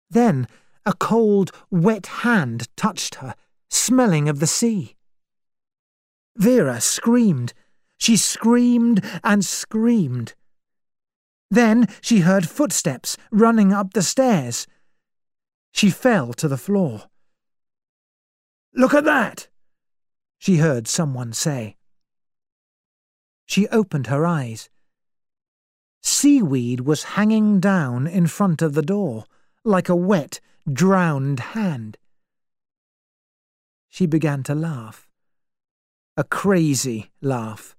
Then a cold, wet hand touched her, smelling of the sea. Vera screamed. She screamed and screamed. Then she heard footsteps running up the stairs. She fell to the floor. "Look at that!" she heard someone say. She opened her eyes. Seaweed was hanging down in front of the door, like a wet, drowned hand. She began to laugh. A crazy laugh.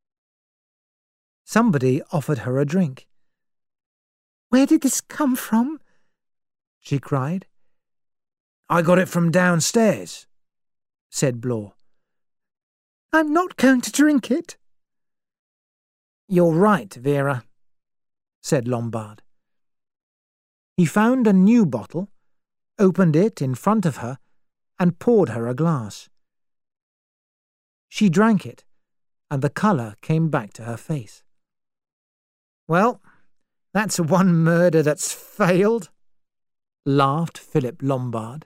Somebody offered her a drink. "Where did this come from?" she cried. "I got it from downstairs," said Blore. "I'm not going to drink it." "You're right, Vera," said Lombard. He found a new bottle, opened it in front of her, and poured her a glass. She drank it, and the colour came back to her face. "Well, that's one murder that's failed," laughed Philip Lombard.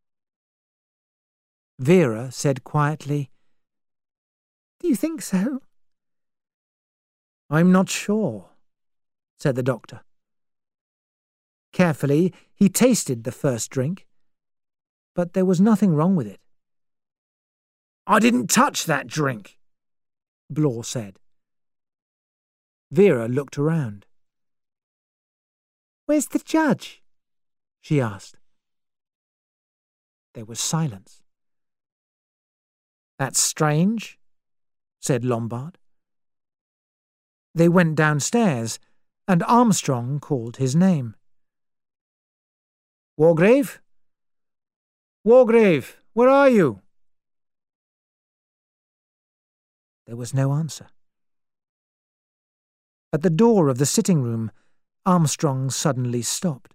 Vera said quietly, "Do you think so?" "I'm not sure," said the doctor. Carefully, he tasted the first drink, but there was nothing wrong with it. "I didn't touch that drink," Blore said. Vera looked around. "Where's the judge?" she asked. There was silence. "That's strange," said Lombard. They went downstairs, and Armstrong called his name. "Wargrave? Wargrave, where are you?" There was no answer. At the door of the sitting room, Armstrong suddenly stopped.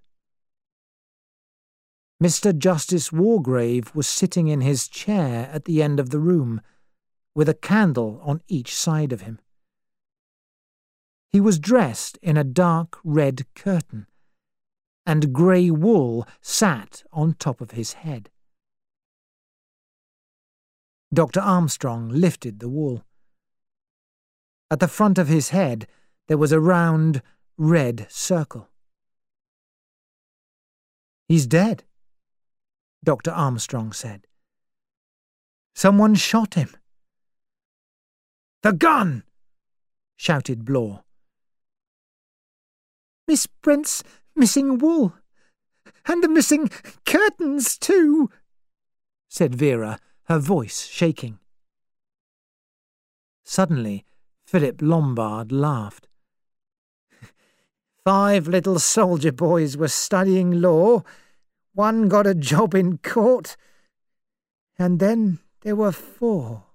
Mr. Justice Wargrave was sitting in his chair at the end of the room, with a candle on each side of him. He was dressed in a dark red curtain, and grey wool sat on top of his head. Dr. Armstrong lifted the wool. At the front of his head there was a round, red circle. "He's dead," Dr. Armstrong said. "Someone shot him." "The gun!" shouted Blore. "Miss Brent's missing wool, and the missing curtains too," said Vera, her voice shaking. Suddenly, Philip Lombard laughed. "5 little soldier boys were studying law, one got a job in court, and then there were 4.